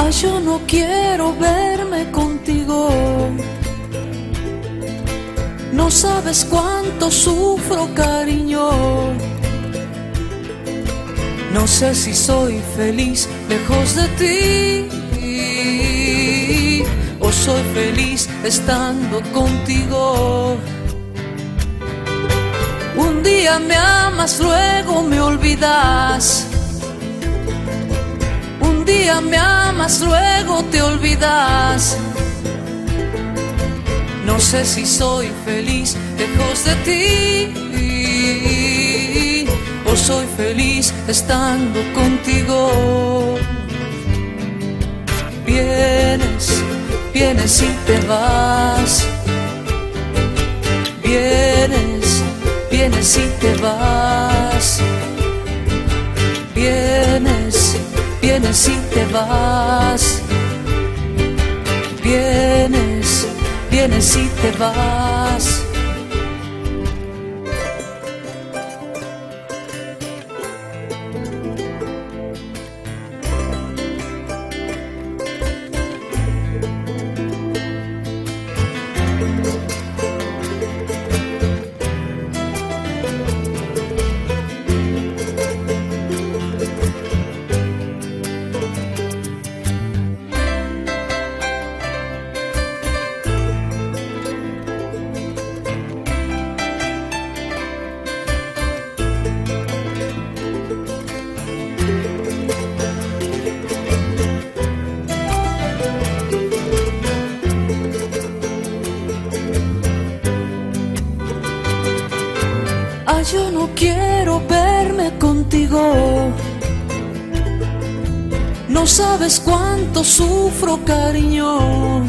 Yo no quiero verme contigo. No sabes cuánto sufro, cariño. No sé si soy feliz lejos de ti o soy feliz estando contigo. Un día me amas, luego me olvidas. Un día me amas, luego te olvidas. No sé si soy feliz lejos de ti o soy feliz estando contigo. Vienes, vienes y te vas. Vienes, vienes y te vas. Vienes, vienes y te vas. Vienes, vienes y te vas. Yo no quiero verme contigo. No sabes cuánto sufro, cariño.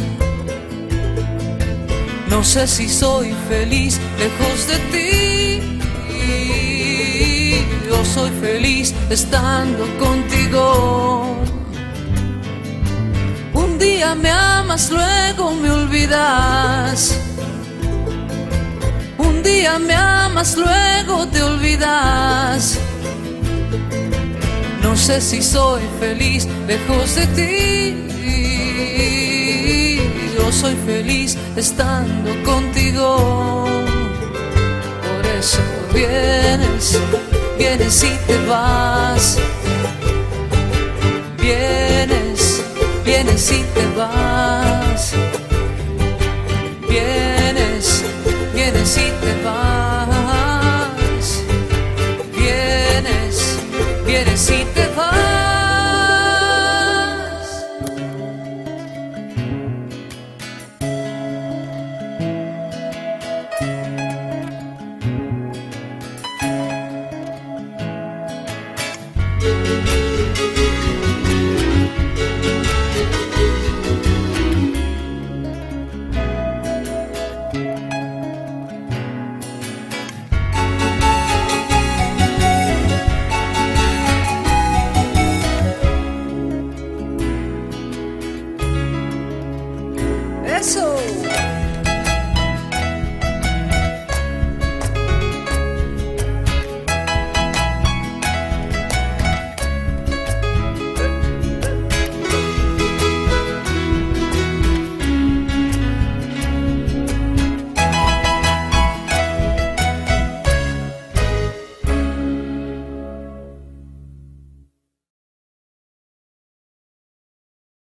No sé si soy feliz lejos de ti o soy feliz estando contigo. Un día me amas, luego me olvidas. Un día me amas, luego te olvidas. No sé si soy feliz lejos de ti o soy feliz estando contigo. Por eso vienes, vienes y te vas. Vienes, vienes y te vas. Vienes, vienes y te vas. Vienes, vienes y te vas.